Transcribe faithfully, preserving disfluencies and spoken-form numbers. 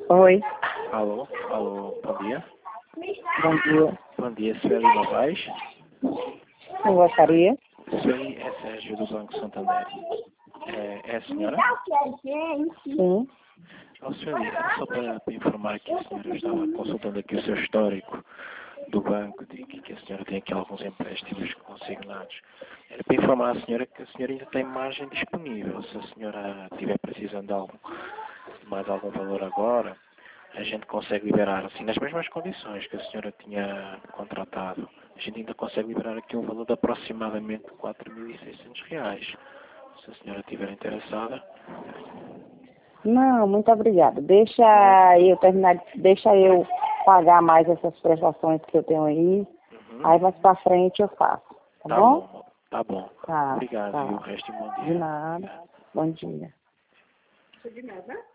Oi. Alô, alô, bom dia. Bom dia. Bom dia, Sueli Novaes. Eu gostaria? Sueli é Sérgio do Banco Santander. É, é a senhora? Sim. Oh, Sueli, era só para, para informar que a senhora estava consultando aqui o seu histórico do banco, de que, que a senhora tem aqui alguns empréstimos consignados. Era para informar a senhora que a senhora ainda tem margem disponível. Se a senhora estiver precisando de, algum, de mais algum valor agora, a gente consegue liberar, assim, nas mesmas condições que a senhora tinha contratado. A gente ainda consegue liberar aqui um valor de aproximadamente quatro mil e seiscentos reais. Se a senhora estiver interessada. Não, muito obrigada. Deixa eu terminar, deixa eu pagar mais essas prestações que eu tenho aí. Uhum. Aí mais pra frente eu faço. Tá, Tá bom? bom, tá bom. Tá. Obrigado Tá. e o resto bom dia. De nada. Bom dia. Obrigado.